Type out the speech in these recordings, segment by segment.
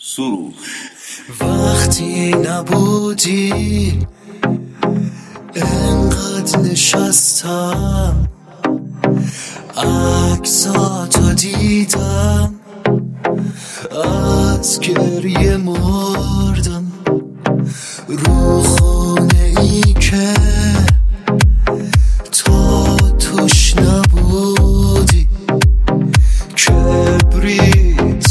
سروش. وقتی نبودی انقدر نشستم عکساتو دیدم از گریه مردم رو خونه ای که تو توش نبودی کبریت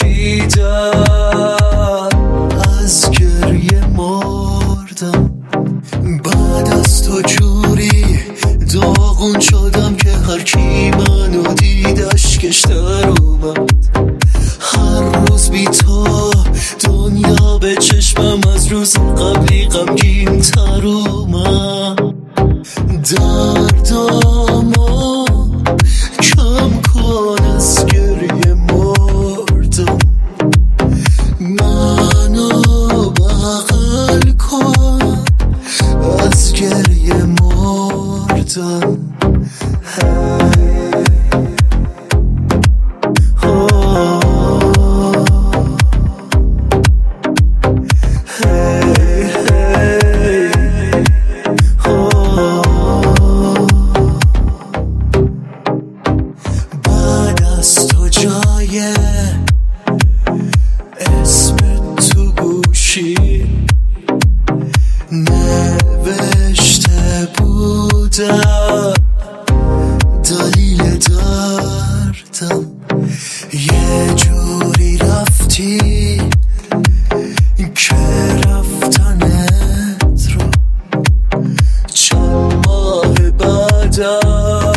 کشیدم از گریه مردم بعد از تو جوری داغون شدم که هر کی منو دید اشکش در اومد هر روز بی تو دنیا به چشمم از روز قبلی غمگین تر اومد دردامو کم کن از گریه مردم منو بغل کن از گریه مردم بعد از تو جای اسم تو گوشی نوشته بودم دلیل دردم یه جوری رفتی که رفتنت رو چند ماه بعدم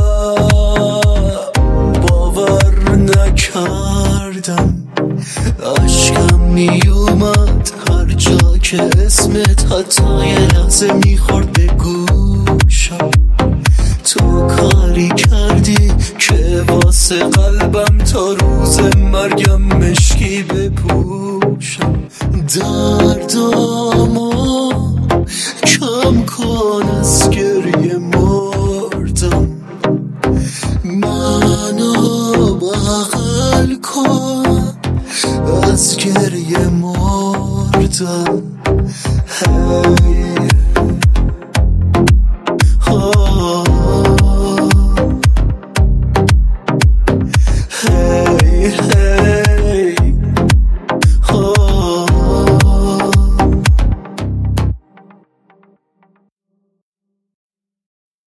باور نکردم عشقم میومد هر جا که اسمت حتی یه لحظه میخورد به گوشم تو کاری کردی که واسه قلبم تا روز مرگم مشکی بپوشم دردامو کم کن از گریه مردم منو بغل کن از گریه مردم